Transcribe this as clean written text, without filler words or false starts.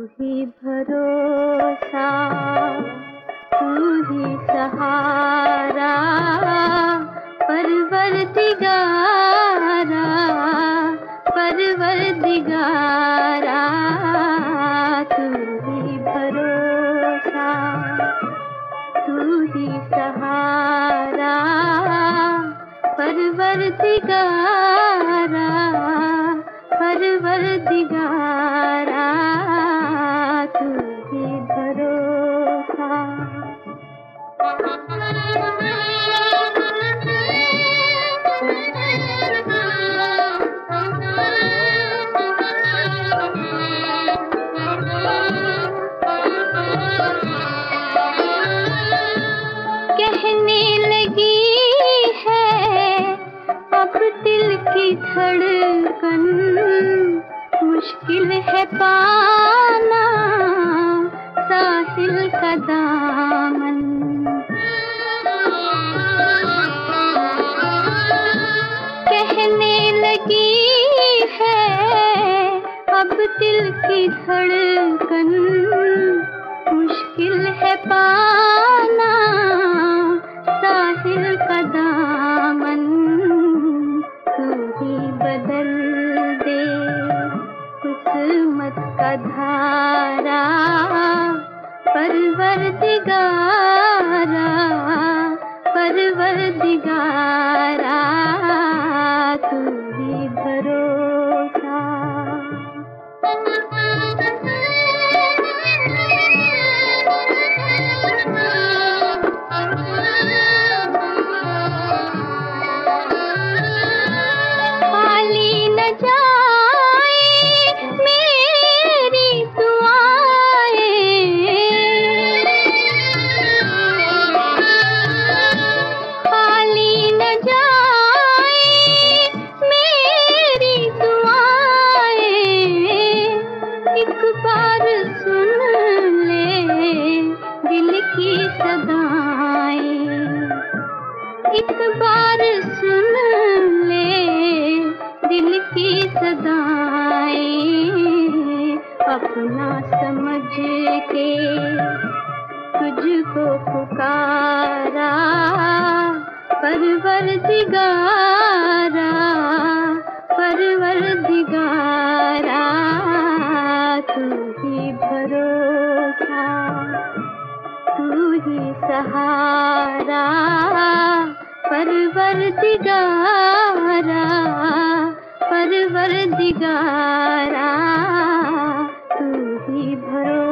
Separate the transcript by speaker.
Speaker 1: ही भरोसा, तू ही सहारा, परवरदिगारा, परवरदिगारा। तू ही भरोसा, तू ही सहारा, परवरदिगारा, परवरदिगारा। तू ही भरोसा। कहने लगी है अब दिल की धड़कन, मुश्किल है पाना साहिल का दामन। कहने लगी है अब दिल की धड़कन, मुश्किल है पाना साहिल का दामन। तू ही बदल दे किस्मत का धारा, परवरदिगारा, परवरदिगारा। तू ही भरोसा। खाली न जाए मेरी दुआएं, खाली न जाए मेरी दुआएं। एक बार सुन ले दिल की सदाएं, एक बार सुन ले दिल की सदाएं। अपना समझ के तुझको पुकारा, परवरदिगारा, परवरदिगारा। तू ही भरोसा, तू ही सहारा, परवरदिगारा, परवरदिगारा। तू ही भरोसा।